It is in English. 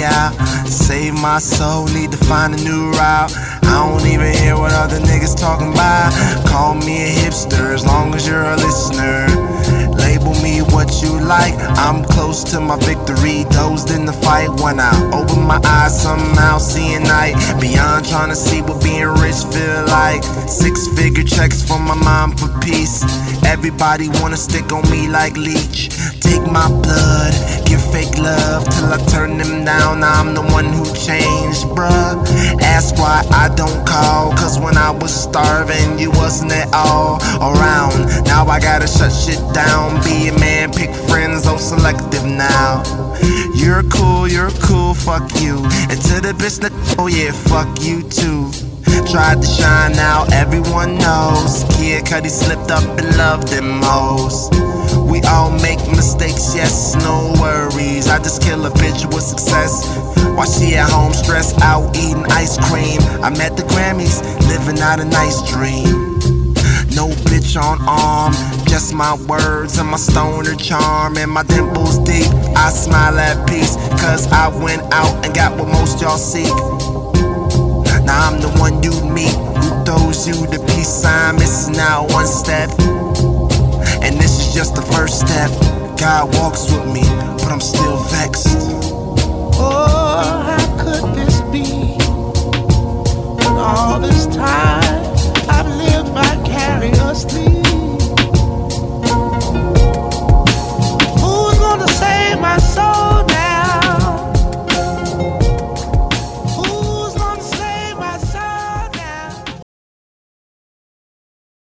out. Save my soul, need to find a new route. I don't even hear what other niggas talking about. Call me a hipster as long as you're a listener. Label me what you like, I'm close to my victory. Dozed in the fight when I open my eyes, somehow seeing night. Beyond trying to see what being rich feel like. 6-figure checks from my mom for peace. Everybody wanna stick on me like leech. Take my blood, give fake love till I turn them down. I'm the one who changed, bruh. Ask why I don't call, cause when I was starving you wasn't at all around. Now I gotta shut shit down. Be a man, pick friends, oh selective now. You're cool, fuck you. And to the bitch that, oh yeah, fuck you too. Tried to shine, now everyone knows. Kid Cudi slipped up and loved them hoes. We all make mistakes, yes, no worries. I just kill a bitch with success while she at home stressed out eating ice cream. I'm at the Grammys, living out a nice dream. No bitch on arm, just my words and my stoner charm. And my dimples deep, I smile at peace, cause I went out and got what most y'all seek. Now I'm the one you meet who throws you the peace sign, missing out one step. And this is just the first step. God walks with me, but I'm still vexed. Oh, how could this be? When all this time